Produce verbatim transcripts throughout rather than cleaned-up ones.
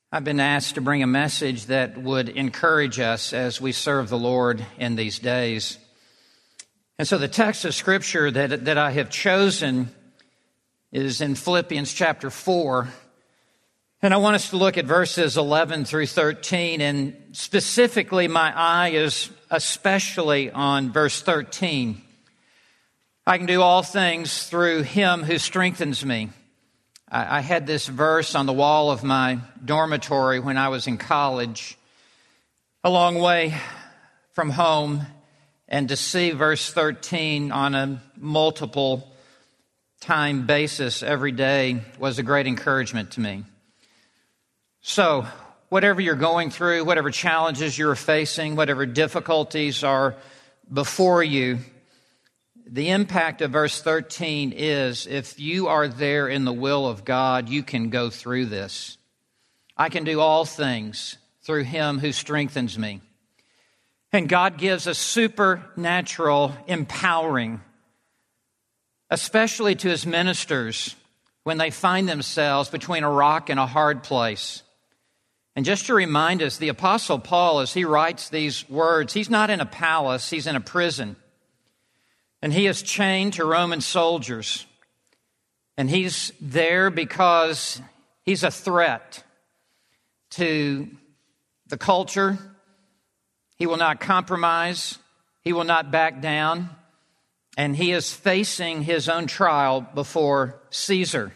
I've been asked to bring a message that would encourage us as we serve the Lord in these days. And so the text of Scripture that, that I have chosen is in Philippians chapter four. And I want us to look at verses eleven through thirteen. And specifically, my eye is especially on verse thirteen. I can do all things through Him who strengthens me. I had this verse on the wall of my dormitory when I was in college, a long way from home, and to see verse thirteen on a multiple time basis every day was a great encouragement to me. So, whatever you're going through, whatever challenges you're facing, whatever difficulties are before you, the impact of verse thirteen is if you are there in the will of God, you can go through this. I can do all things through Him who strengthens me. And God gives a supernatural empowering, especially to His ministers when they find themselves between a rock and a hard place. And just to remind us, the Apostle Paul, as he writes these words, he's not in a palace, he's in a prison. And he is chained to Roman soldiers. And he's there because he's a threat to the culture. He will not compromise. He will not back down. And he is facing his own trial before Caesar.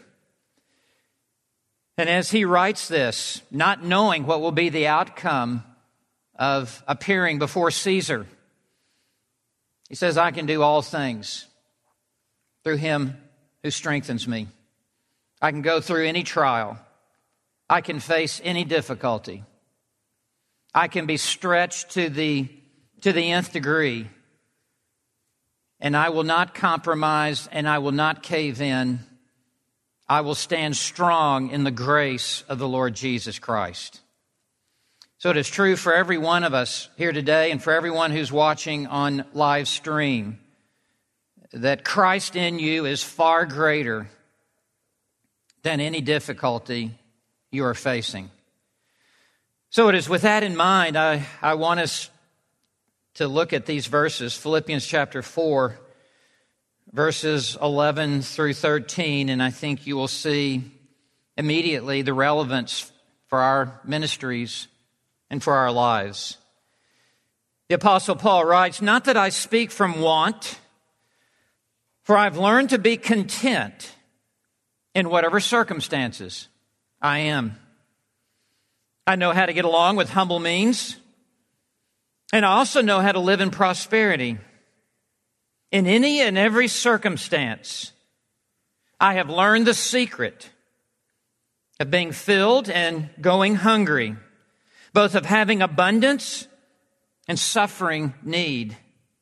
And as he writes this, not knowing what will be the outcome of appearing before Caesar, he says, I can do all things through Him who strengthens me. I can go through any trial. I can face any difficulty. I can be stretched to the, to the nth degree. And I will not compromise and I will not cave in. I will stand strong in the grace of the Lord Jesus Christ. So it is true for every one of us here today and for everyone who's watching on live stream that Christ in you is far greater than any difficulty you are facing. So it is with that in mind, I, I want us to look at these verses, Philippians chapter four, verses eleven through thirteen, and I think you will see immediately the relevance for our ministries and for our lives. The Apostle Paul writes, not that I speak from want, for I've learned to be content in whatever circumstances I am. I know how to get along with humble means, and I also know how to live in prosperity. In any and every circumstance, I have learned the secret of being filled and going hungry, both of having abundance and suffering need.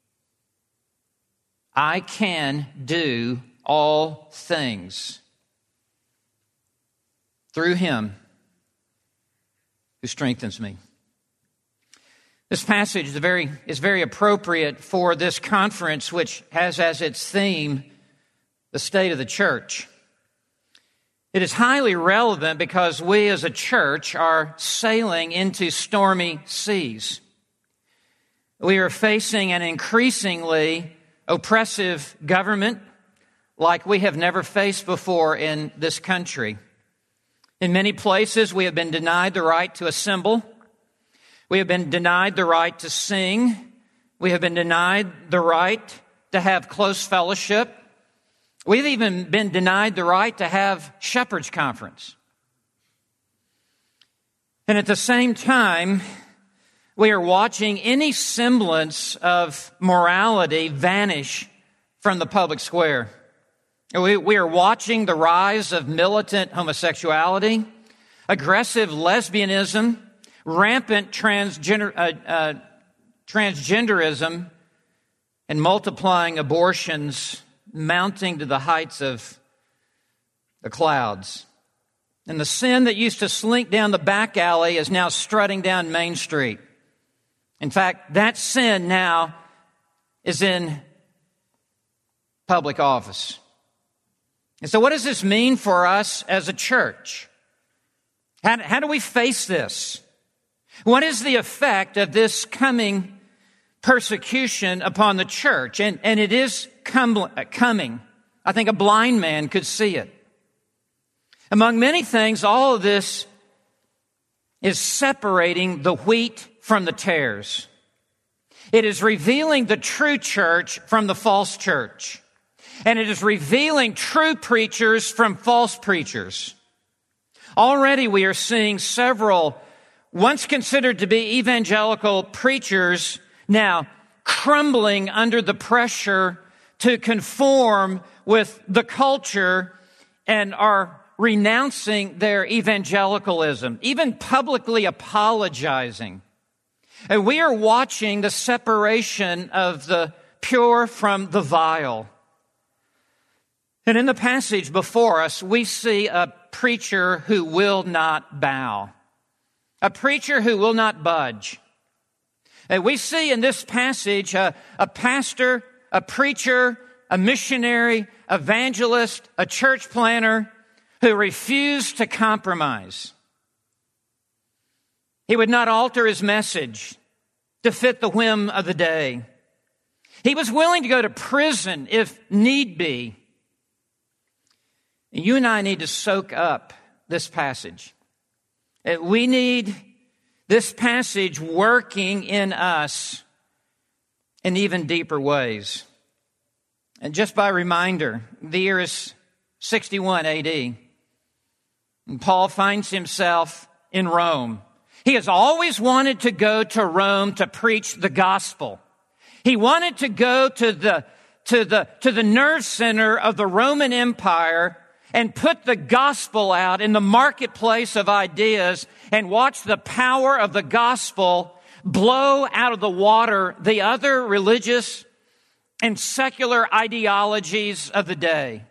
I can do all things through Him who strengthens me. This passage is very, is very appropriate for this conference, which has as its theme the state of the church. It is highly relevant because we as a church are sailing into stormy seas. We are facing an increasingly oppressive government like we have never faced before in this country. In many places, we have been denied the right to assemble. We have been denied the right to sing. We have been denied the right to have close fellowship. We've even been denied the right to have shepherd's conference. And at the same time, we are watching any semblance of morality vanish from the public square. We, we are watching the rise of militant homosexuality, aggressive lesbianism, rampant transgender, uh, uh, transgenderism, and multiplying abortions mounting to the heights of the clouds. And the sin that used to slink down the back alley is now strutting down Main Street. In fact, that sin now is in public office. And so what does this mean for us as a church? How, how do we face this? What is the effect of this coming persecution upon the church? And, and it is com- coming. I think a blind man could see it. Among many things, all of this is separating the wheat from the tares. It is revealing the true church from the false church. And it is revealing true preachers from false preachers. Already we are seeing several once considered to be evangelical preachers now crumbling under the pressure to conform with the culture and are renouncing their evangelicalism, even publicly apologizing. And we are watching the separation of the pure from the vile. And in the passage before us, we see a preacher who will not bow, a preacher who will not budge. And we see in this passage a, a pastor, a preacher, a missionary, evangelist, a church planter who refused to compromise. He would not alter his message to fit the whim of the day. He was willing to go to prison if need be. You and I need to soak up this passage. We need this passage working in us in even deeper ways. And just by reminder, the year is sixty-one A D. And Paul finds himself in Rome. He has always wanted to go to Rome to preach the gospel. He wanted to go to the, to the, to the nerve center of the Roman Empire and put the gospel out in the marketplace of ideas and watch the power of the gospel blow out of the water the other religious and secular ideologies of the day.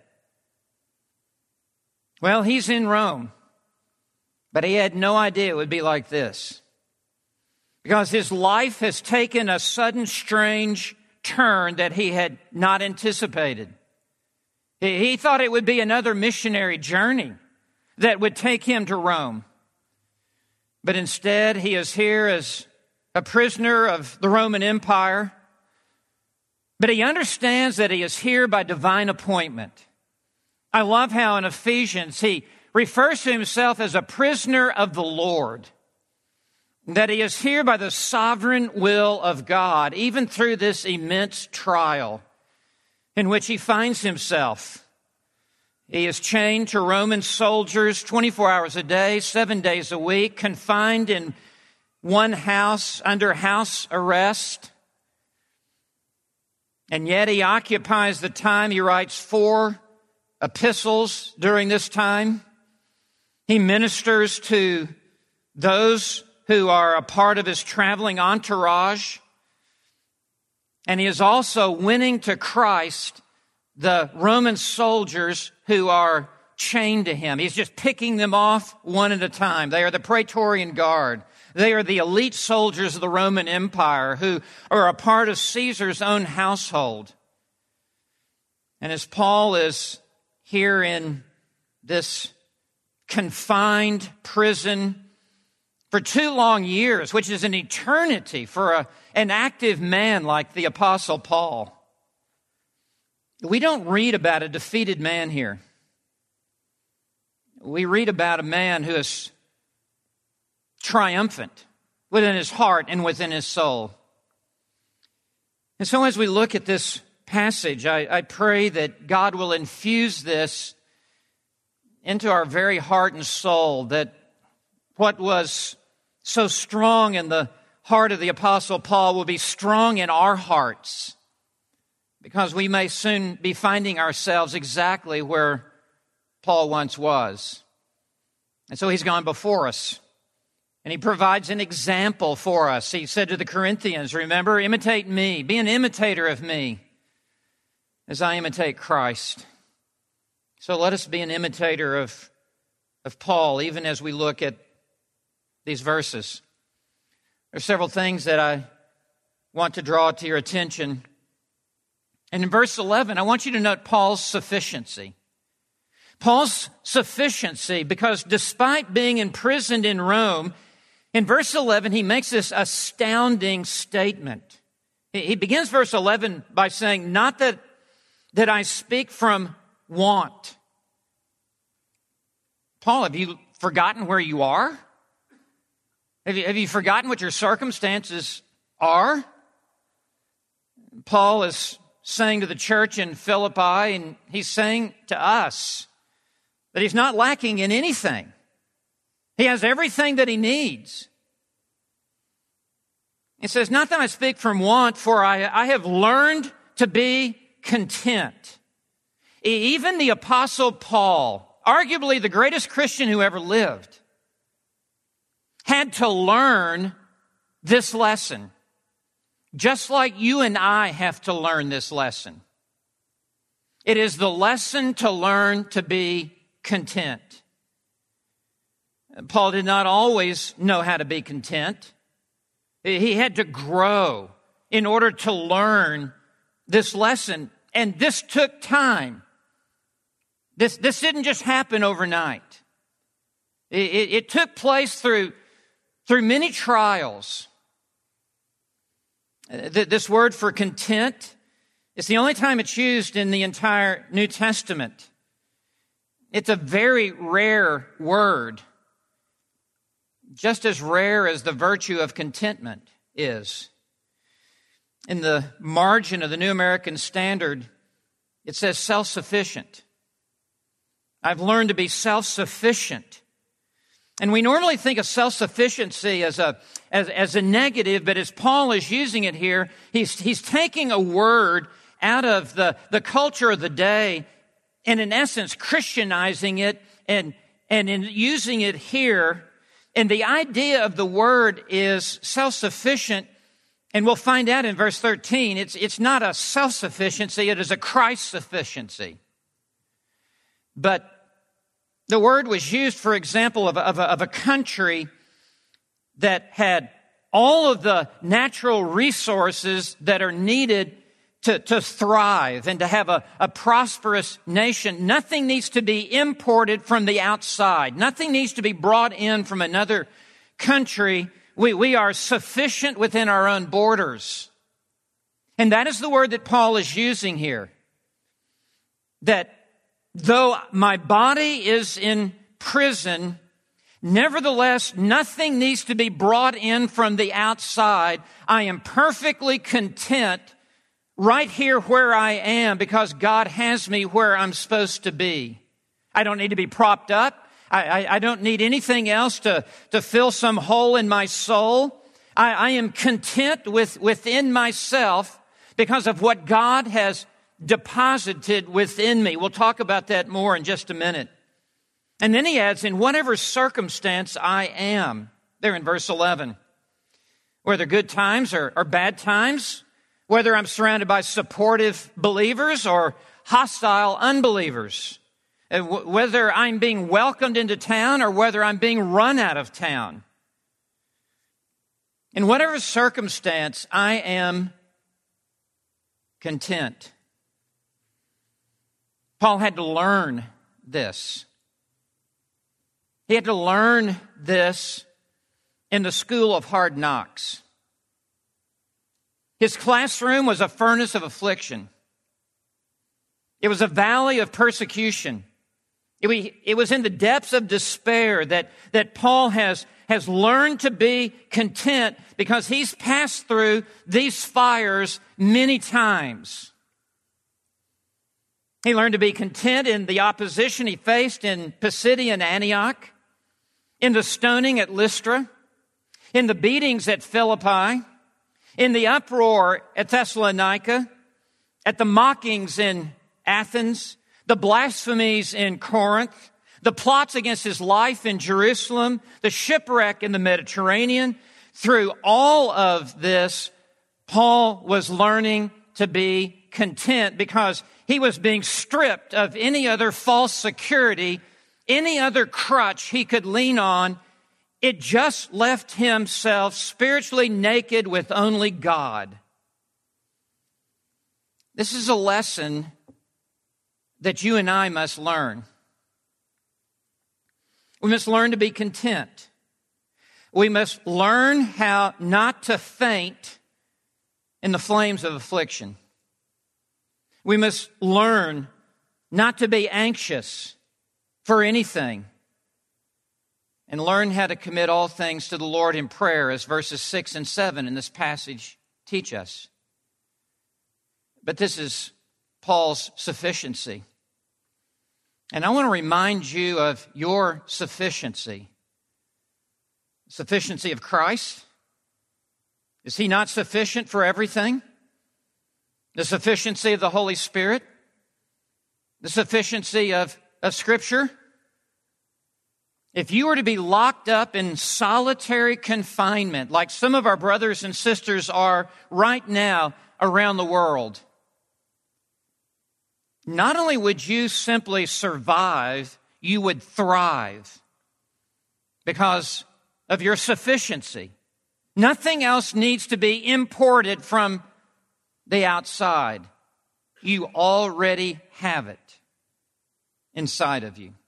Well, he's in Rome, but he had no idea it would be like this, because his life has taken a sudden, strange turn that he had not anticipated. He thought it would be another missionary journey that would take him to Rome. But instead, he is here as a prisoner of the Roman Empire. But he understands that he is here by divine appointment. I love how in Ephesians he refers to himself as a prisoner of the Lord. That he is here by the sovereign will of God, even through this immense trial in which he finds himself. He is chained to Roman soldiers twenty-four hours a day, seven days a week, confined in one house under house arrest. And yet he occupies the time. He writes four epistles during this time. He ministers to those who are a part of his traveling entourage. And he is also winning to Christ the Roman soldiers who are chained to him. He's just picking them off one at a time. They are the Praetorian Guard. They are the elite soldiers of the Roman Empire who are a part of Caesar's own household. And as Paul is here in this confined prison for two long years, which is an eternity for a, an active man like the Apostle Paul, we don't read about a defeated man here. We read about a man who is triumphant within his heart and within his soul. And so as we look at this passage, I, I pray that God will infuse this into our very heart and soul, that what was so strong in the heart of the Apostle Paul will be strong in our hearts, because we may soon be finding ourselves exactly where Paul once was. And so he's gone before us, and he provides an example for us. He said to the Corinthians, remember, imitate me, be an imitator of me as I imitate Christ. So let us be an imitator of, of Paul, even as we look at these verses. There are several things that I want to draw to your attention. And in verse eleven, I want you to note Paul's sufficiency. Paul's sufficiency, because despite being imprisoned in Rome, in verse eleven, he makes this astounding statement. He begins verse eleven by saying, not that, that I speak from want. Paul, have you forgotten where you are? Have you, have you forgotten what your circumstances are? Paul is saying to the church in Philippi, and he's saying to us that he's not lacking in anything. He has everything that he needs. He says, not that I speak from want, for I, I have learned to be content. Even the Apostle Paul, arguably the greatest Christian who ever lived, had to learn this lesson, just like you and I have to learn this lesson. It is the lesson to learn to be content. Paul did not always know how to be content. He had to grow in order to learn this lesson, and this took time. This, this didn't just happen overnight. It, it, it took place through, through many trials. This word for content is the only time it's used in the entire New Testament. It's a very rare word, just as rare as the virtue of contentment is. In the margin of the New American Standard, it says self-sufficient. I've learned to be self-sufficient. And we normally think of self-sufficiency as a, as, as a negative, but as Paul is using it here, he's, he's taking a word out of the, the culture of the day and in essence Christianizing it and, and in using it here. And the idea of the word is self-sufficient, and we'll find out in verse thirteen, it's, it's not a self-sufficiency, it is a Christ-sufficiency. But the word was used, for example, of a, of, a, of a country that had all of the natural resources that are needed to, to thrive and to have a, a prosperous nation. Nothing needs to be imported from the outside. Nothing needs to be brought in from another country. We, we are sufficient within our own borders. And that is the word that Paul is using here. That though my body is in prison, nevertheless, nothing needs to be brought in from the outside. I am perfectly content right here where I am because God has me where I'm supposed to be. I don't need to be propped up. I, I, I don't need anything else to, to fill some hole in my soul. I, I am content with, within myself because of what God has deposited within me. We'll talk about that more in just a minute. And then he adds, in whatever circumstance I am, there in verse eleven, whether good times or, or bad times, whether I'm surrounded by supportive believers or hostile unbelievers, whether I'm being welcomed into town or whether I'm being run out of town. In whatever circumstance, I am content. Paul had to learn this. He had to learn this in the school of hard knocks. His classroom was a furnace of affliction. It was a valley of persecution. It was in the depths of despair that, that Paul has, has learned to be content because he's passed through these fires many times. He learned to be content in the opposition he faced in Pisidian Antioch, in the stoning at Lystra, in the beatings at Philippi, in the uproar at Thessalonica, at the mockings in Athens, the blasphemies in Corinth, the plots against his life in Jerusalem, the shipwreck in the Mediterranean. Through all of this, Paul was learning to be content because he was being stripped of any other false security, any other crutch he could lean on. It just left himself spiritually naked with only God. This is a lesson that you and I must learn. We must learn to be content. We must learn how not to faint in the flames of affliction. We must learn not to be anxious for anything, and learn how to commit all things to the Lord in prayer, as verses six and seven in this passage teach us. But this is Paul's sufficiency. And I want to remind you of your sufficiency. Sufficiency of Christ. Is He not sufficient for everything? The sufficiency of the Holy Spirit? The sufficiency of, of Scripture? If you were to be locked up in solitary confinement, like some of our brothers and sisters are right now around the world, not only would you simply survive, you would thrive because of your sufficiency. Nothing else needs to be imported from the outside. You already have it inside of you.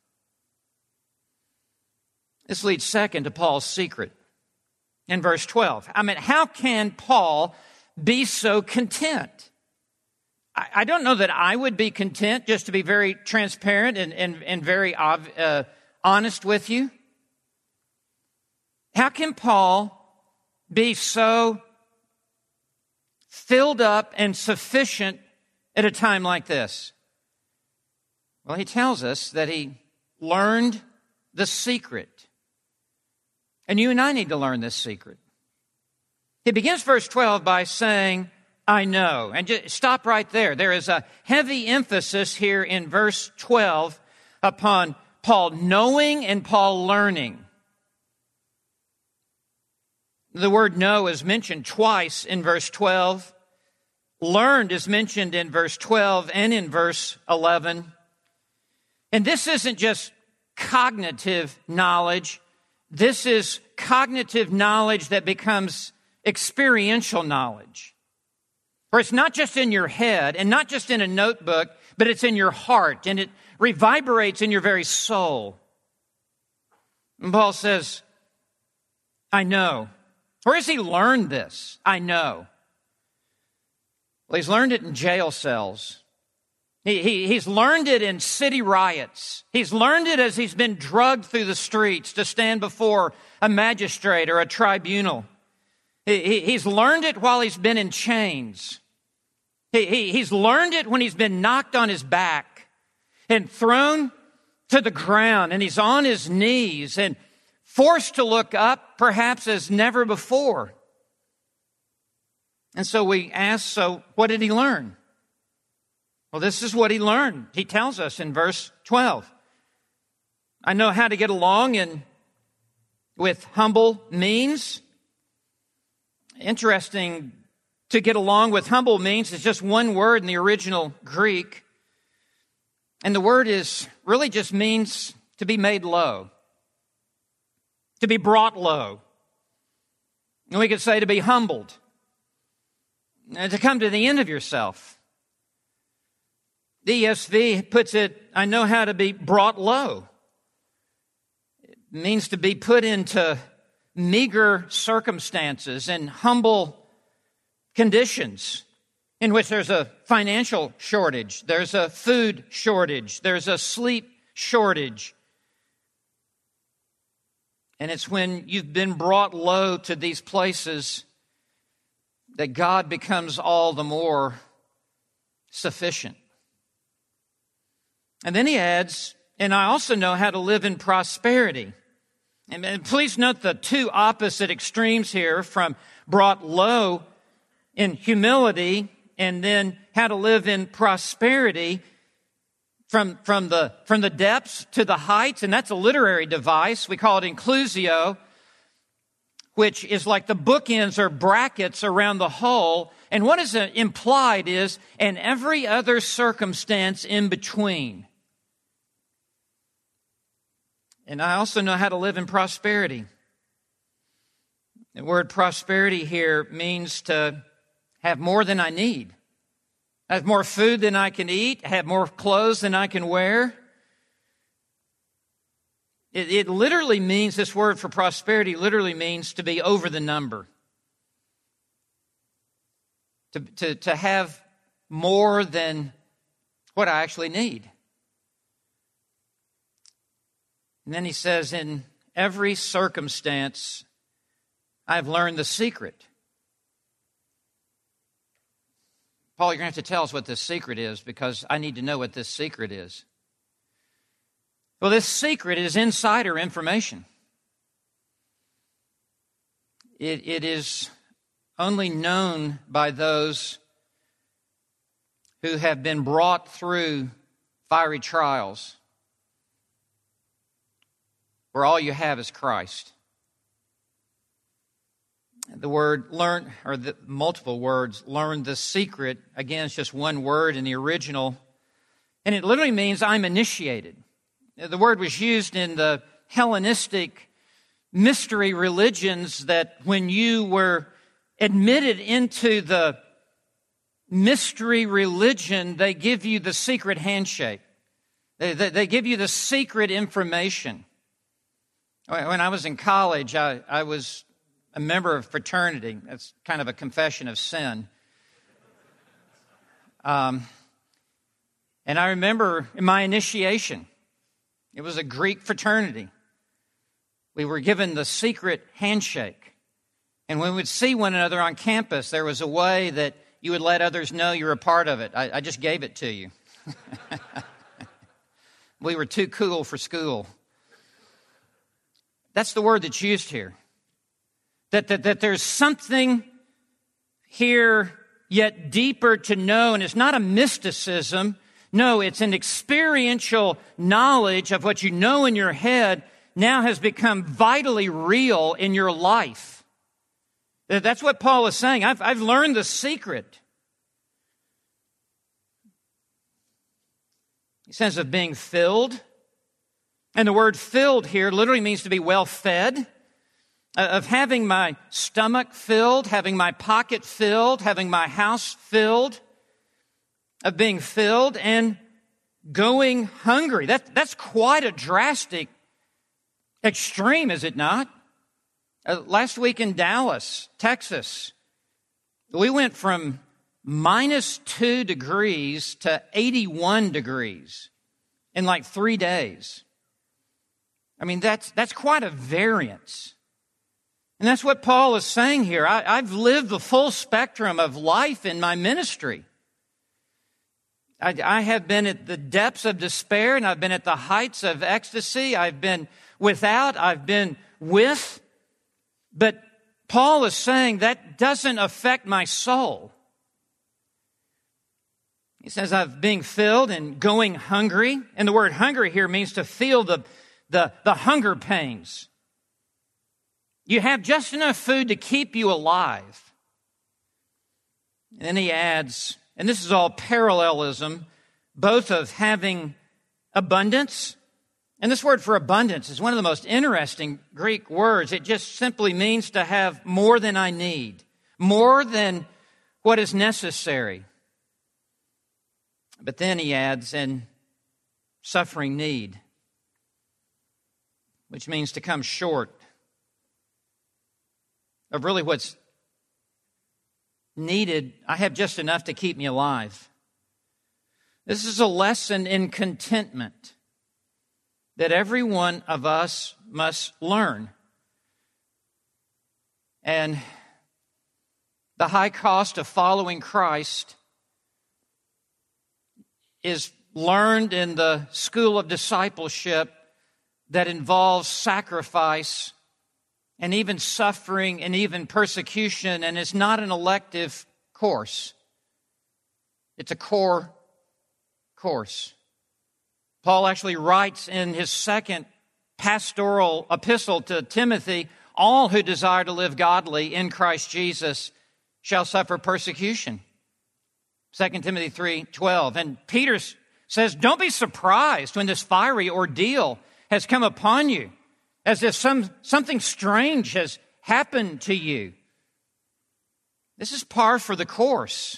This leads second to Paul's secret in verse twelve. I mean, how can Paul be so content? I, I don't know that I would be content, just to be very transparent and, and, and very uh, honest with you. How can Paul be so filled up and sufficient at a time like this? Well, he tells us that he learned the secret. And you and I need to learn this secret. He begins verse twelve by saying, I know. And just stop right there. There is a heavy emphasis here in verse twelve upon Paul knowing and Paul learning. The word know is mentioned twice in verse twelve. Learned is mentioned in verse twelve and in verse eleven. And this isn't just cognitive knowledge. This is cognitive knowledge that becomes experiential knowledge. Where it's not just in your head and not just in a notebook, but it's in your heart and it reverberates in your very soul. And Paul says, I know. Where has he learned this? I know. Well, he's learned it in jail cells. He, he, he's learned it in city riots. He's learned it as he's been drugged through the streets to stand before a magistrate or a tribunal. He, he, he's learned it while he's been in chains. He, he, he's learned it when he's been knocked on his back and thrown to the ground, and he's on his knees and forced to look up perhaps as never before. And so we ask, so what did he learn? Well, this is what he learned. He tells us in verse twelve. I know how to get along in, with humble means. Interesting, to get along with humble means is just one word in the original Greek. And the word is really just means to be made low, to be brought low. And we could say to be humbled, and to come to the end of yourself. The E S V puts it, I know how to be brought low. It means to be put into meager circumstances and humble conditions in which there's a financial shortage, there's a food shortage, there's a sleep shortage. And it's when you've been brought low to these places that God becomes all the more sufficient. And then he adds, and I also know how to live in prosperity. And please note the two opposite extremes here, from brought low in humility and then how to live in prosperity, from, from, the, from the depths to the heights. And that's a literary device. We call it inclusio, which is like the bookends or brackets around the whole. And what is implied is, and every other circumstance in between. And I also know how to live in prosperity. The word prosperity here means to have more than I need. Have more food than I can eat, have more clothes than I can wear. It, it literally means, this word for prosperity literally means to be over the number. To, to, to have more than what I actually need. And then he says, in every circumstance, I've learned the secret. Paul, you're going to have to tell us what this secret is, because I need to know what this secret is. Well, this secret is insider information. It, it is only known by those who have been brought through fiery trials, where all you have is Christ. The word learn, or the multiple words, learn the secret, again, it's just one word in the original, and it literally means I'm initiated. The word was used in the Hellenistic mystery religions, that when you were admitted into the mystery religion, they give you the secret handshake. They, they, they give you the secret information. When I was in college, I, I was a member of fraternity. That's kind of a confession of sin. Um, and I remember in my initiation, it was a Greek fraternity. We were given the secret handshake. And when we would see one another on campus, there was a way that you would let others know you're a part of it. I, I just gave it to you. We were too cool for school. That's the word that's used here. That, that, that there's something here yet deeper to know, and it's not a mysticism. No, it's an experiential knowledge of what you know in your head now has become vitally real in your life. That's what Paul is saying. I've, I've learned the secret. He says of being filled. And the word filled here literally means to be well fed. Of having my stomach filled, having my pocket filled, having my house filled, of being filled and going hungry. That, that's quite a drastic extreme, is it not? Uh, last week in Dallas, Texas, we went from minus two degrees to eighty-one degrees in like three days. I mean, that's, that's quite a variance. And that's what Paul is saying here. I, I've lived the full spectrum of life in my ministry. I, I have been at the depths of despair, and I've been at the heights of ecstasy. I've been without, I've been with. But Paul is saying that doesn't affect my soul. He says, I'm being filled and going hungry. And the word hungry here means to feel the, the, the hunger pains. You have just enough food to keep you alive. And then he adds, and this is all parallelism, both of having abundance, and this word for abundance is one of the most interesting Greek words. It just simply means to have more than I need, more than what is necessary. But then he adds, and suffering need, which means to come short of really what's needed. I have just enough to keep me alive. This is a lesson in contentment that every one of us must learn. And the high cost of following Christ is learned in the school of discipleship that involves sacrifice and even suffering and even persecution, and it's not an elective course. It's a core course. Paul actually writes in his second pastoral epistle to Timothy, all who desire to live godly in Christ Jesus shall suffer persecution. Second Timothy three twelve. And Peter says, don't be surprised when this fiery ordeal has come upon you, as if some, something strange has happened to you. This is par for the course.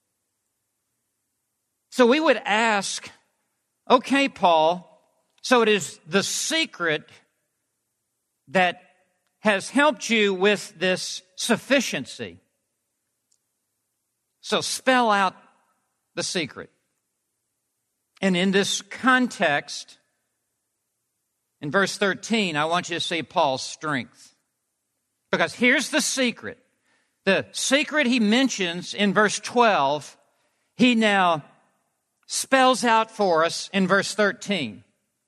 So we would ask, okay, Paul, so it is the secret that has helped you with this sufficiency. So spell out the secret. And in this context, in verse thirteen, I want you to see Paul's strength. Because here's the secret. The secret he mentions in verse twelve, he now spells out for us in verse thirteen.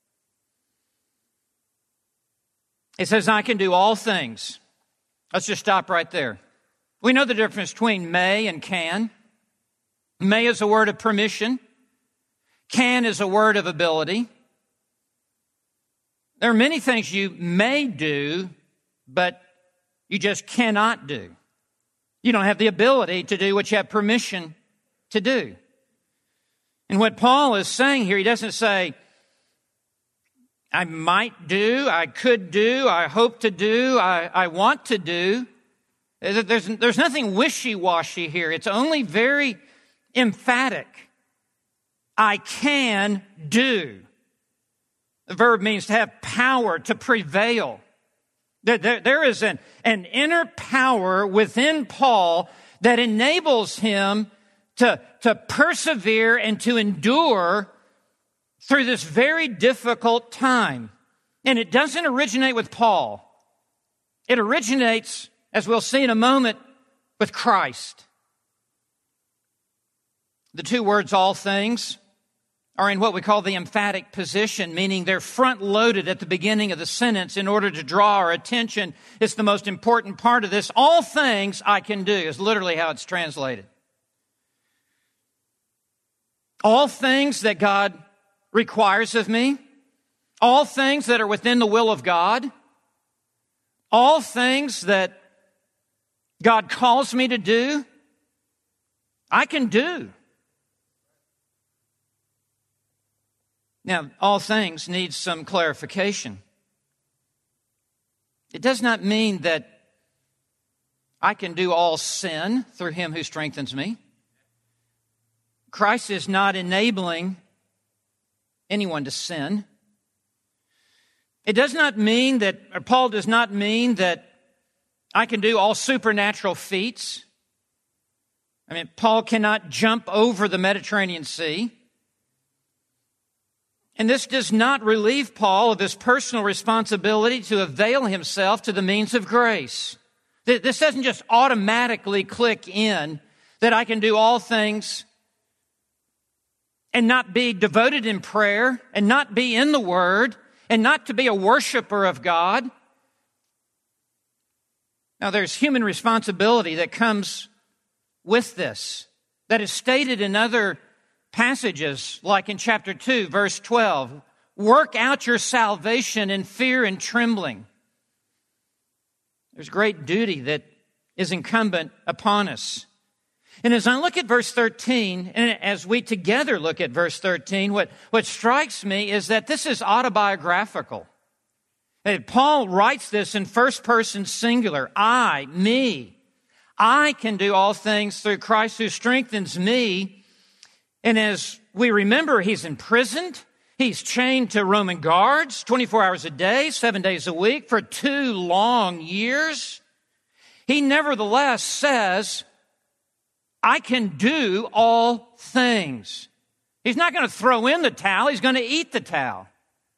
It says, I can do all things. Let's just stop right there. We know the difference between may and can. May is a word of permission. Can is a word of ability. There are many things you may do, but you just cannot do. You don't have the ability to do what you have permission to do. And what Paul is saying here, he doesn't say, I might do, I could do, I hope to do, I, I want to do. There's, there's nothing wishy-washy here. It's only very emphatic. I can do. The verb means to have power, to prevail. There, there, there is an, an inner power within Paul that enables him to, to persevere and to endure through this very difficult time. And it doesn't originate with Paul. It originates, as we'll see in a moment, with Christ. The two words, all things, are in what we call the emphatic position, meaning they're front-loaded at the beginning of the sentence in order to draw our attention. It's the most important part of this. All things I can do is literally how it's translated. All things that God requires of me, all things that are within the will of God, all things that God calls me to do, I can do. Now, all things need some clarification. It does not mean that I can do all sin through Him who strengthens me. Christ is not enabling anyone to sin. It does not mean that, or Paul does not mean that I can do all supernatural feats. I mean, Paul cannot jump over the Mediterranean Sea. And this does not relieve Paul of his personal responsibility to avail himself to the means of grace. This doesn't just automatically click in that I can do all things and not be devoted in prayer, and not be in the Word, and not to be a worshiper of God. Now, there's human responsibility that comes with this, that is stated in other passages, like in chapter two, verse twelve. Work out your salvation in fear and trembling. There's great duty that is incumbent upon us. And as I look at verse thirteen, and as we together look at verse thirteen, what, what strikes me is that this is autobiographical. Paul writes this in first person singular. I, me. I can do all things through Christ who strengthens me. And as we remember, he's imprisoned. He's chained to Roman guards twenty-four hours a day, seven days a week for two long years. He nevertheless says, I can do all things. He's not going to throw in the towel. He's going to eat the towel.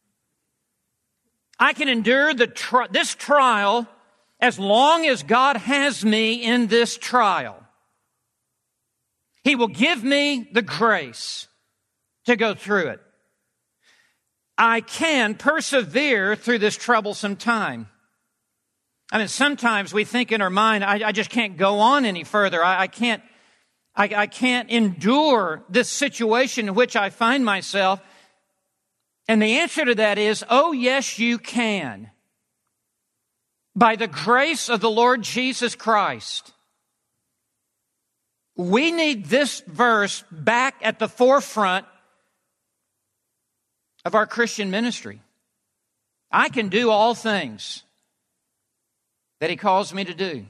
I can endure the tri- this trial as long as God has me in this trial. He will give me the grace to go through it. I can persevere through this troublesome time. I mean, sometimes we think in our mind, I, I just can't go on any further. I, I can't I, I can't endure this situation in which I find myself. And the answer to that is, oh, yes, you can. By the grace of the Lord Jesus Christ. We need this verse back at the forefront of our Christian ministry. I can do all things that He calls me to do.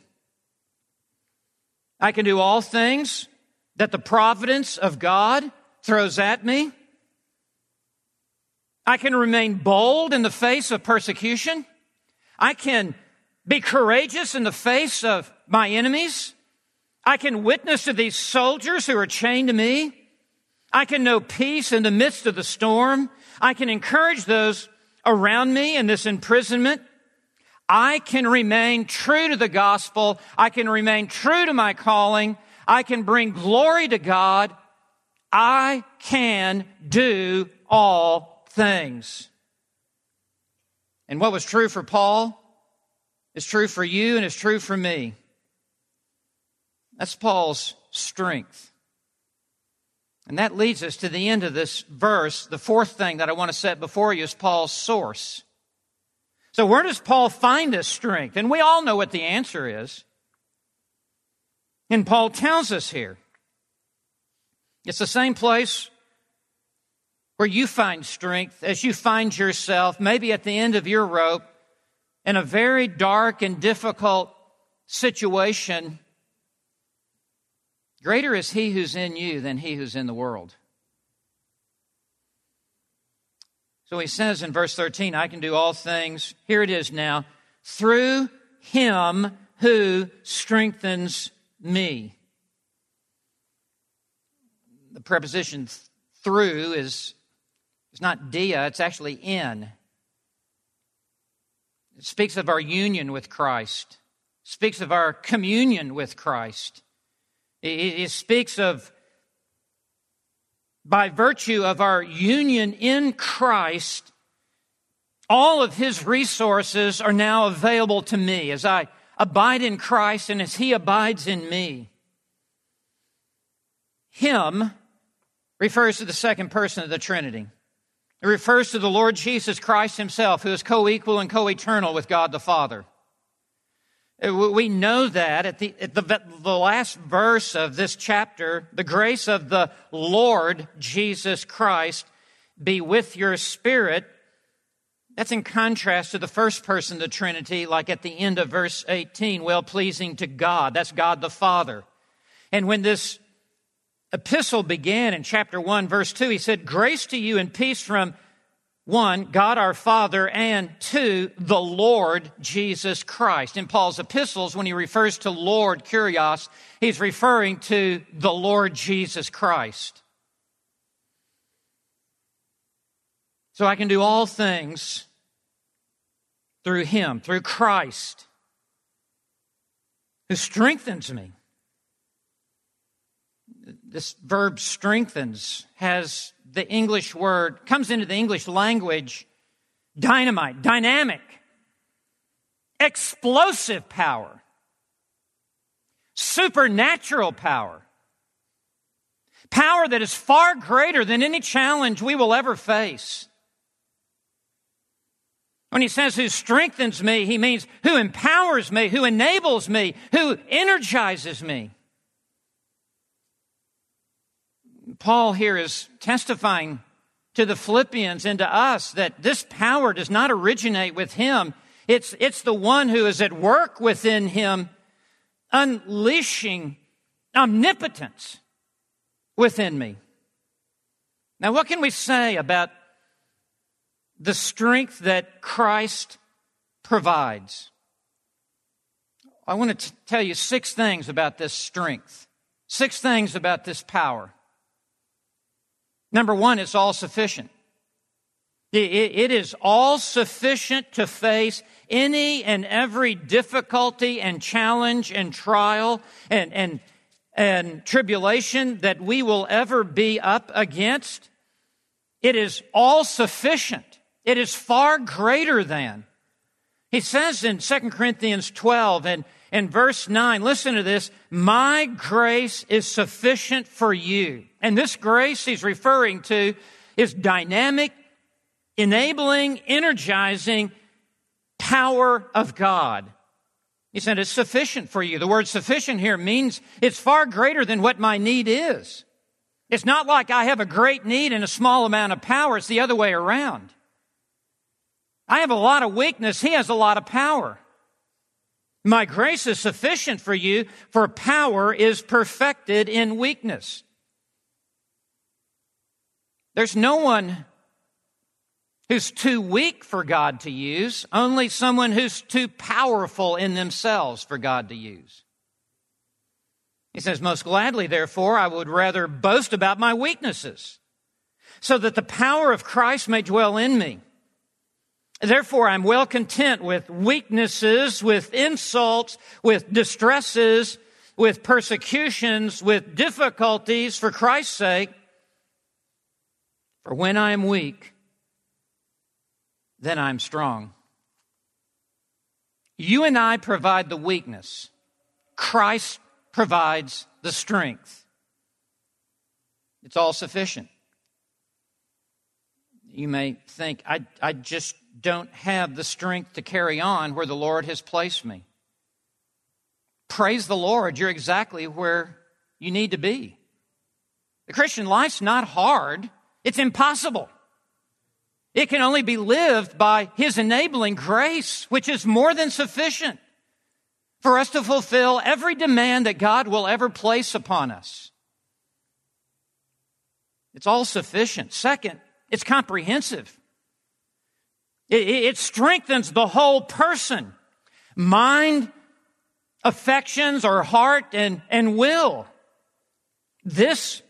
I can do all things that the providence of God throws at me. I can remain bold in the face of persecution. I can be courageous in the face of my enemies. I can witness to these soldiers who are chained to me. I can know peace in the midst of the storm. I can encourage those around me in this imprisonment. I can remain true to the gospel. I can remain true to my calling. I can bring glory to God. I can do all things. And what was true for Paul is true for you and is true for me. That's Paul's strength. And that leads us to the end of this verse. The fourth thing that I want to set before you is Paul's source. So where does Paul find this strength? And we all know what the answer is. And Paul tells us here. It's the same place where you find strength as you find yourself, maybe at the end of your rope, in a very dark and difficult situation. Greater is he who's in you than he who's in the world. So he says in verse thirteen, I can do all things, here it is now, through him who strengthens me. The preposition through is, is not dia, it's actually in. It speaks of our union with Christ. It speaks of our communion with Christ. It, it speaks of, by virtue of our union in Christ, all of his resources are now available to me as I abide in Christ and as he abides in me. Him refers to the second person of the Trinity. It refers to the Lord Jesus Christ himself, who is co-equal and co-eternal with God the Father. We know that at the, at the, the last verse of this chapter, the grace of the Lord Jesus Christ be with your spirit. That's in contrast to the first person of the Trinity, like at the end of verse eighteen, well-pleasing to God. That's God the Father. And when this epistle began in chapter one, verse two, he said, grace to you and peace from one, God our Father, and two, the Lord Jesus Christ. In Paul's epistles, when he refers to Lord, Kyrios, he's referring to the Lord Jesus Christ. So I can do all things through him, through Christ, who strengthens me. This verb strengthens has the English word, comes into the English language, dynamite, dynamic, explosive power, supernatural power, power that is far greater than any challenge we will ever face. When he says who strengthens me, he means who empowers me, who enables me, who energizes me. Paul here is testifying to the Philippians and to us that this power does not originate with him. It's, it's the one who is at work within him, unleashing omnipotence within me. Now, what can we say about the strength that Christ provides? I want to t- tell you six things about this strength, six things about this power. Number one, it's all sufficient. It is all sufficient to face any and every difficulty and challenge and trial and, and, and tribulation that we will ever be up against. It is all sufficient. It is far greater than. He says in Second Corinthians twelve and in verse nine, listen to this, my grace is sufficient for you. And this grace he's referring to is dynamic, enabling, energizing power of God. He said it's sufficient for you. The word sufficient here means it's far greater than what my need is. It's not like I have a great need and a small amount of power. It's the other way around. I have a lot of weakness. He has a lot of power. My grace is sufficient for you, for power is perfected in weakness. There's no one who's too weak for God to use, only someone who's too powerful in themselves for God to use. He says, most gladly, therefore, I would rather boast about my weaknesses, so that the power of Christ may dwell in me. Therefore, I'm well content with weaknesses, with insults, with distresses, with persecutions, with difficulties for Christ's sake. For when I am weak, then I'm strong. You and I provide the weakness. Christ provides the strength. It's all sufficient. You may think, I, I just don't have the strength to carry on where the Lord has placed me. Praise the Lord, you're exactly where you need to be. The Christian life's not hard. It's impossible. It can only be lived by His enabling grace, which is more than sufficient for us to fulfill every demand that God will ever place upon us. It's all sufficient. Second, it's comprehensive. It, it strengthens the whole person, mind, affections, or heart, and, and will. This,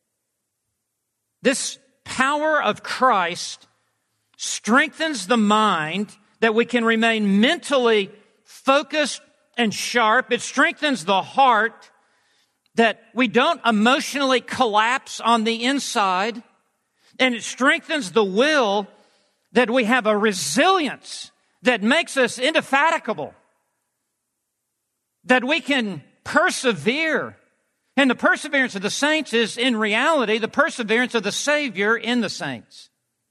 this power of Christ strengthens the mind that we can remain mentally focused and sharp. It strengthens the heart that we don't emotionally collapse on the inside. And it strengthens the will that we have a resilience that makes us indefatigable, that we can persevere. And the perseverance of the saints is, in reality, the perseverance of the Savior in the saints.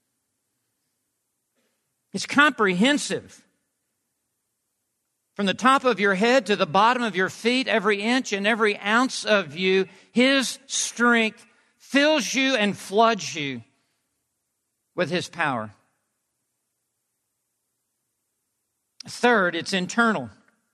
It's comprehensive. From the top of your head to the bottom of your feet, every inch and every ounce of you, His strength fills you and floods you with His power. Third, it's internal,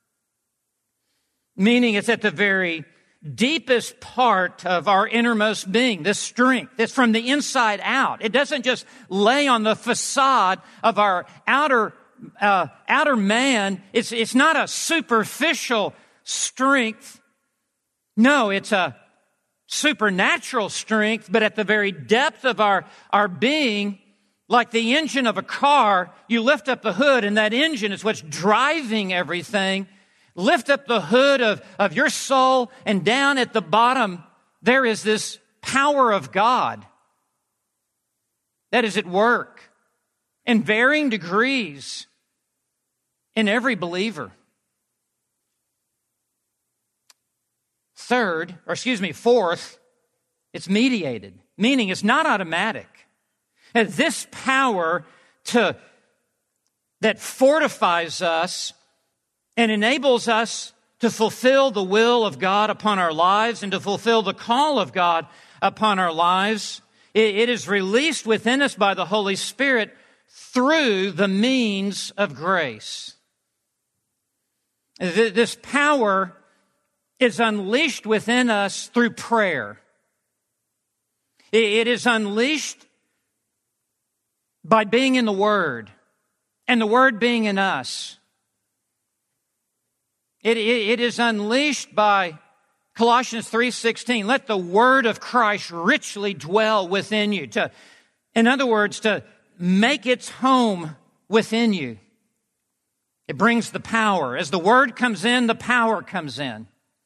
meaning it's at the very deepest part of our innermost being, this strength. It's from the inside out. It doesn't just lay on the facade of our outer uh, outer man. It's, it's not a superficial strength. No, it's a supernatural strength, but at the very depth of our, our being, like the engine of a car, you lift up the hood, and that engine is what's driving everything. Lift up the hood of, of your soul, and down at the bottom, there is this power of God that is at work in varying degrees in every believer. Third, or excuse me, fourth, it's mediated, meaning it's not automatic. And this power to that fortifies us and enables us to fulfill the will of God upon our lives and to fulfill the call of God upon our lives, it, it is released within us by the Holy Spirit through the means of grace. This power is unleashed within us through prayer. It is unleashed by being in the Word, and the Word being in us. It, it, it is unleashed by Colossians three sixteen. Let the Word of Christ richly dwell within you. To, in other words, to make its home within you. It brings the power. As the Word comes in, the power comes in.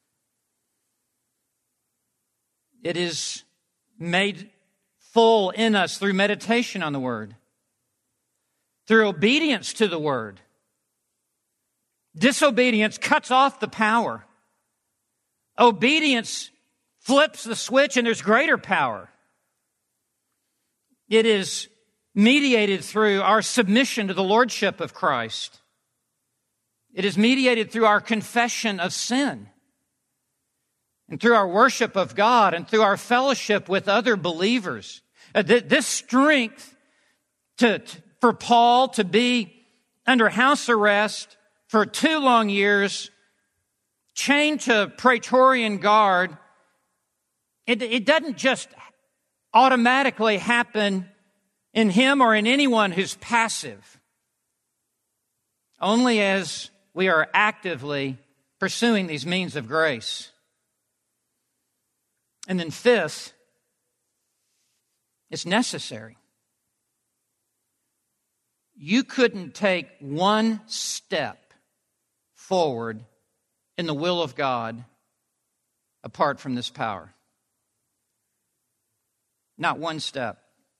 It is made full in us through meditation on the Word, through obedience to the Word. Disobedience cuts off the power. Obedience flips the switch and there's greater power. It is mediated through our submission to the Lordship of Christ. It is mediated through our confession of sin and through our worship of God and through our fellowship with other believers. This strength to, for Paul to be under house arrest for two long years, chained to Praetorian Guard, it, it doesn't just automatically happen in him or in anyone who's passive. Only as we are actively pursuing these means of grace. And then fifth, it's necessary. You couldn't take one step forward in the will of God apart from this power. Not one step.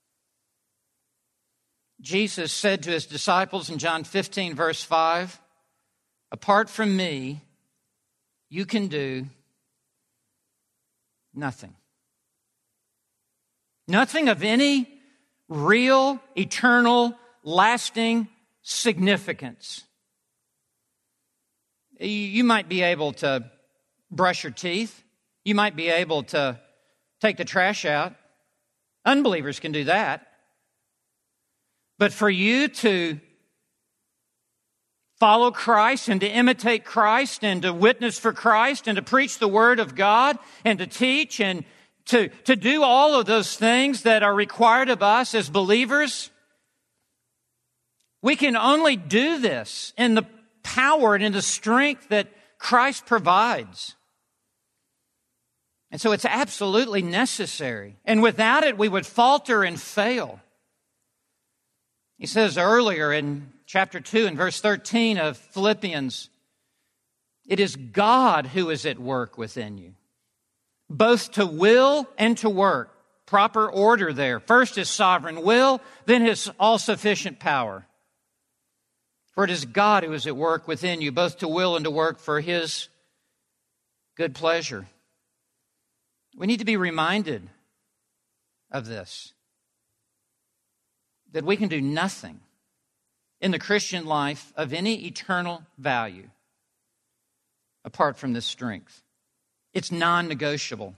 Jesus said to his disciples in John fifteen, verse five, apart from me, you can do nothing. Nothing of any real, eternal, lasting significance. You might be able to brush your teeth. You might be able to take the trash out. Unbelievers can do that. But for you to follow Christ and to imitate Christ and to witness for Christ and to preach the Word of God and to teach and to, to do all of those things that are required of us as believers, we can only do this in the power and in the strength that Christ provides. And so it's absolutely necessary. And without it, we would falter and fail. He says earlier in chapter two and verse thirteen of Philippians, it is God who is at work within you, both to will and to work. Proper order there. First His sovereign will, then His all-sufficient power. For it is God who is at work within you, both to will and to work for His good pleasure. We need to be reminded of this, that we can do nothing in the Christian life of any eternal value apart from this strength. It's non-negotiable.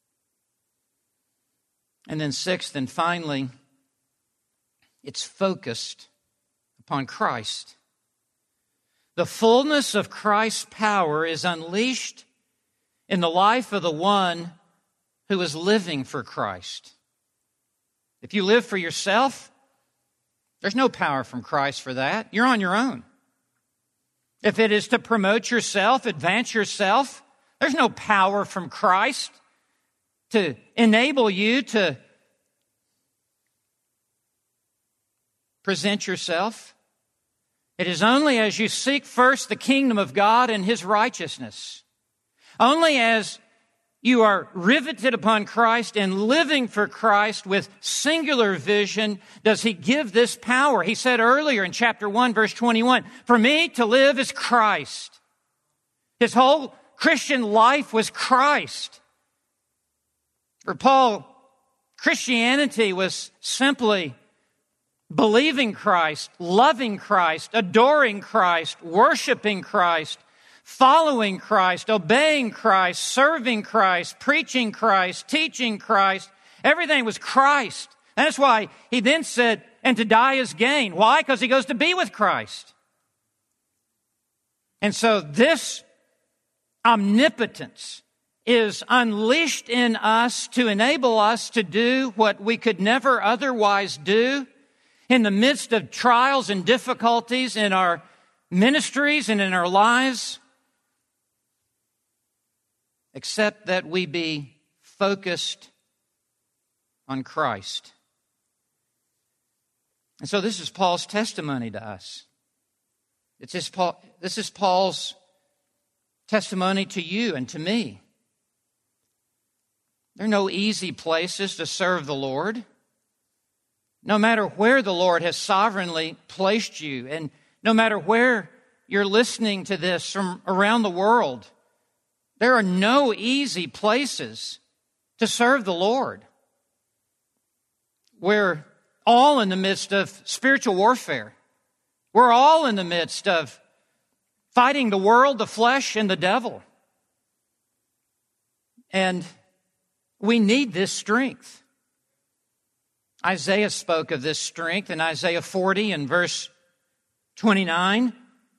And then sixth and finally, it's focused upon Christ. The fullness of Christ's power is unleashed in the life of the one who is living for Christ. If you live for yourself, there's no power from Christ for that. You're on your own. If it is to promote yourself, advance yourself, there's no power from Christ to enable you to present yourself. It is only as you seek first the kingdom of God and His righteousness, only as you are riveted upon Christ and living for Christ with singular vision does He give this power. He said earlier in chapter one, verse twenty-one, for me to live is Christ. His whole Christian life was Christ. For Paul, Christianity was simply believing Christ, loving Christ, adoring Christ, worshiping Christ, following Christ, obeying Christ, serving Christ, preaching Christ, teaching Christ. Everything was Christ. And that's why he then said, and to die is gain. Why? Because he goes to be with Christ. And so this omnipotence is unleashed in us to enable us to do what we could never otherwise do in the midst of trials and difficulties in our ministries and in our lives, except that we be focused on Christ. And so this is Paul's testimony to us. It's this, Paul, this is Paul's testimony to you and to me. There are no easy places to serve the Lord. No matter where the Lord has sovereignly placed you, and no matter where you're listening to this from around the world, there are no easy places to serve the Lord. We're all in the midst of spiritual warfare. We're all in the midst of fighting the world, the flesh, and the devil. And we need this strength. Isaiah spoke of this strength in Isaiah forty and verse twenty-nine,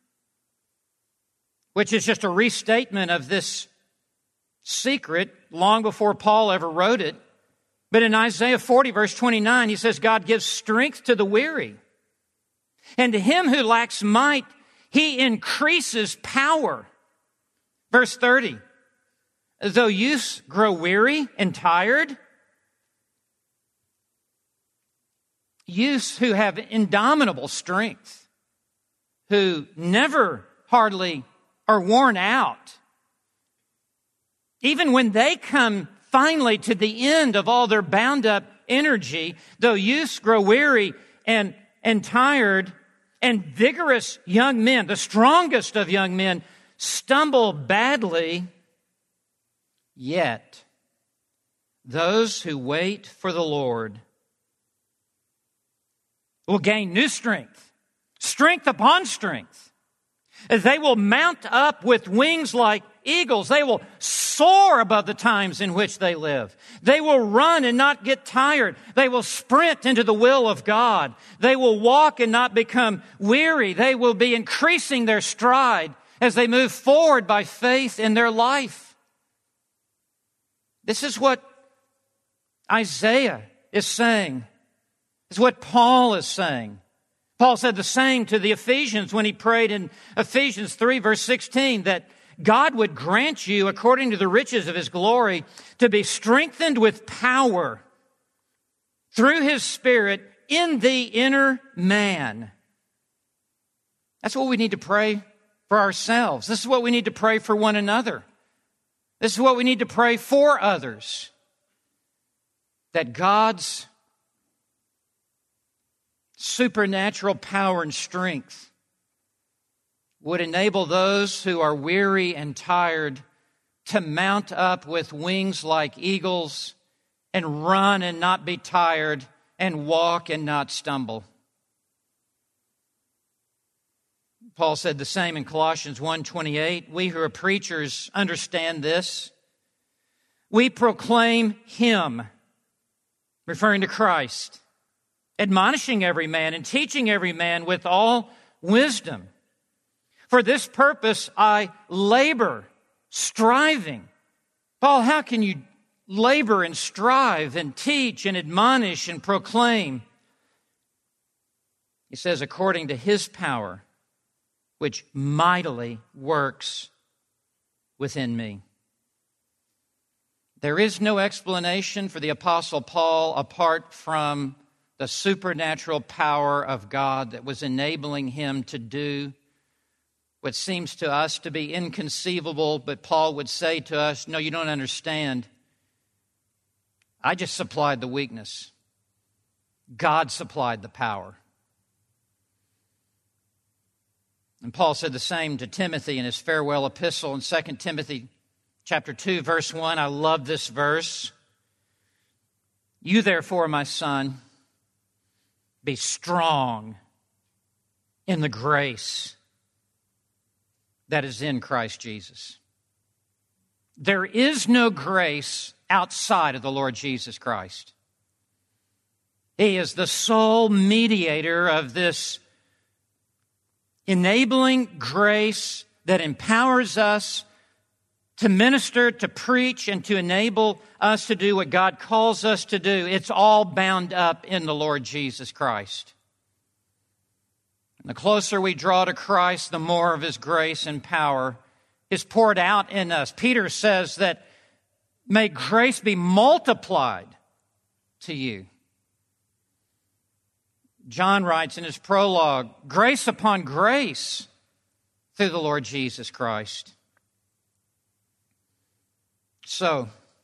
which is just a restatement of this secret long before Paul ever wrote it. But in Isaiah forty, verse twenty-nine, he says, God gives strength to the weary. And to him who lacks might, he increases power. Verse thirty, though youths grow weary and tired, youths who have indomitable strength, who never hardly are worn out, even when they come finally to the end of all their bound up energy, though youths grow weary and, and tired, and vigorous young men, the strongest of young men, stumble badly, yet those who wait for the Lord will gain new strength, strength upon strength. They will mount up with wings like eagles. They will soar above the times in which they live. They will run and not get tired. They will sprint into the will of God. They will walk and not become weary. They will be increasing their stride as they move forward by faith in their life. This is what Isaiah is saying. This is what Paul is saying. Paul said the same to the Ephesians when he prayed in Ephesians three, verse sixteen, that God would grant you, according to the riches of His glory, to be strengthened with power through His Spirit in the inner man. That's what we need to pray for ourselves. This is what we need to pray for one another. This is what we need to pray for others. That God's supernatural power and strength would enable those who are weary and tired to mount up with wings like eagles and run and not be tired and walk and not stumble. Paul said the same in Colossians one twenty-eight. We who are preachers understand this. We proclaim Him, referring to Christ, admonishing every man and teaching every man with all wisdom. For this purpose I labor, striving. Paul, how can you labor and strive and teach and admonish and proclaim? He says, according to His power, which mightily works within me. There is no explanation for the Apostle Paul apart from the supernatural power of God that was enabling him to do what seems to us to be inconceivable, but Paul would say to us, no, you don't understand. I just supplied the weakness. God supplied the power. And Paul said the same to Timothy in his farewell epistle in Second Timothy chapter two, verse one. I love this verse. You therefore, my son, be strong in the grace that is in Christ Jesus. There is no grace outside of the Lord Jesus Christ. He is the sole mediator of this enabling grace that empowers us to minister, to preach, and to enable us to do what God calls us to do. It's all bound up in the Lord Jesus Christ. And the closer we draw to Christ, the more of His grace and power is poured out in us. Peter says that may grace be multiplied to you. John writes in his prologue, grace upon grace through the Lord Jesus Christ. So,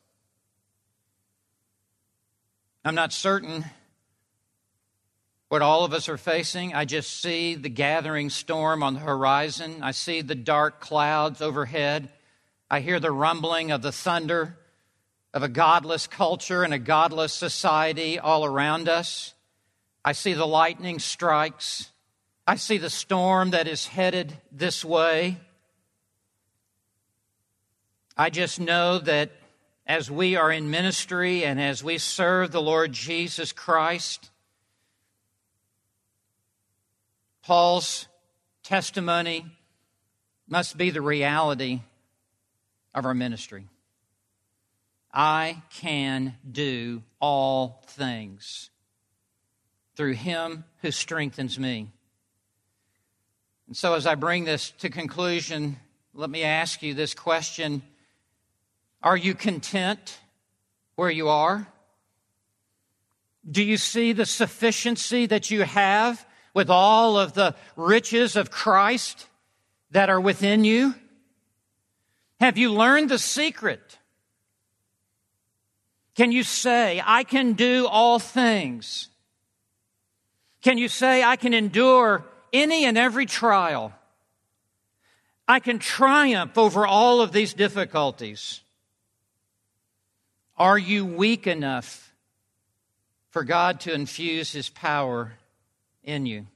I'm not certain what all of us are facing. I just see the gathering storm on the horizon. I see the dark clouds overhead. I hear the rumbling of the thunder of a godless culture and a godless society all around us. I see the lightning strikes. I see the storm that is headed this way. I just know that as we are in ministry and as we serve the Lord Jesus Christ, Paul's testimony must be the reality of our ministry. I can do all things through Him who strengthens me. And so as I bring this to conclusion, let me ask you this question. Are you content where you are? Do you see the sufficiency that you have with all of the riches of Christ that are within you? Have you learned the secret? Can you say, I can do all things? Can you say, I can endure any and every trial? I can triumph over all of these difficulties. Are you weak enough for God to infuse His power in you?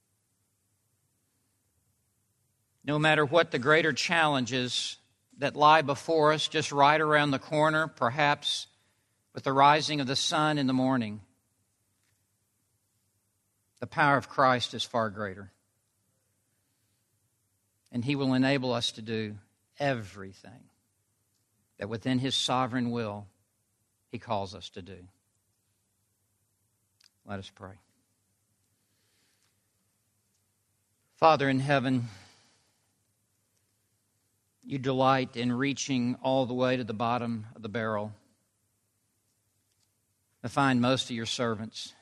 No matter what the greater challenges that lie before us, just right around the corner, perhaps with the rising of the sun in the morning, the power of Christ is far greater. And He will enable us to do everything that within His sovereign will He calls us to do. Let us pray. Father in heaven, You delight in reaching all the way to the bottom of the barrel to find most of Your servants.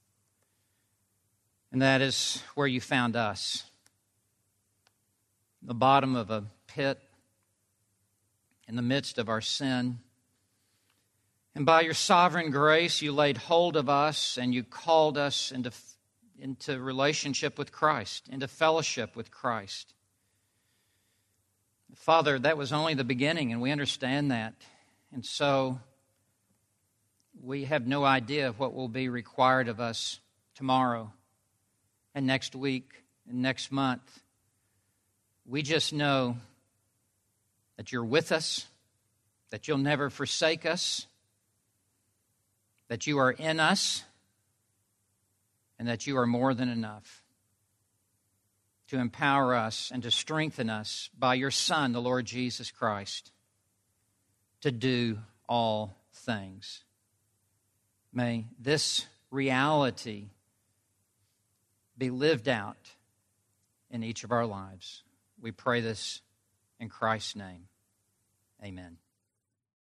And that is where You found us. The bottom of a pit, in the midst of our sin. And by Your sovereign grace, You laid hold of us and You called us into, into relationship with Christ, into fellowship with Christ. Father, that was only the beginning, and we understand that. And so we have no idea of what will be required of us tomorrow and next week and next month. We just know that You're with us, that You'll never forsake us, that You are in us, and that You are more than enough to empower us and to strengthen us by Your Son, the Lord Jesus Christ, to do all things. May this reality be lived out in each of our lives. We pray this in Christ's name. Amen.